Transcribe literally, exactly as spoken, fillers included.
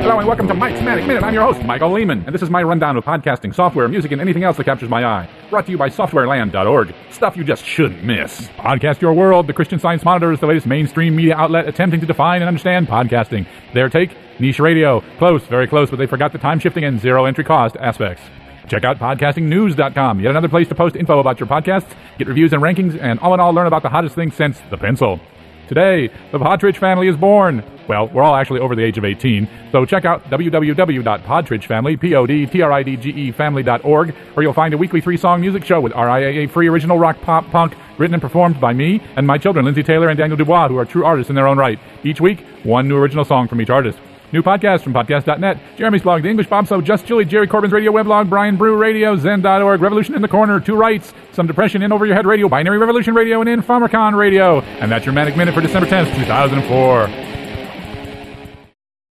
Hello and welcome to Mike's Manic Minute. I'm your host, Michael Lehman, and this is my rundown of podcasting, software, music, and anything else that captures my eye. Brought to you by software land dot org. Stuff you just shouldn't miss. Podcast Your World, the Christian Science Monitor, is the latest mainstream media outlet attempting to define and understand podcasting. Their take, niche radio. Close, very close, but they forgot the time-shifting and zero-entry cost aspects. Check out podcasting news dot com, yet another place to post info about your podcasts, get reviews and rankings, and all in all learn about the hottest thing since the pencil. Today, the Podtridge family is born. Well, we're all actually over the age of eighteen, so check out w w w dot podtridge family, P O D T R I D G E family dot org, where you'll find a weekly three-song music show with R I A A free original rock, pop, punk, written and performed by me and my children, Lindsay Taylor and Daniel Dubois, who are true artists in their own right. Each week, one new original song from each artist. New podcast from podcast dot net, Jeremy's blog, The English Bob So, Just Julie, Jerry Corbyn's radio weblog, Brian Brew Radio, Zen dot org, Revolution in the Corner, Two Rights, Some Depression, In Over Your Head Radio, Binary Revolution Radio, and Infomicon Radio. And that's your Manic Minute for December tenth, two thousand four.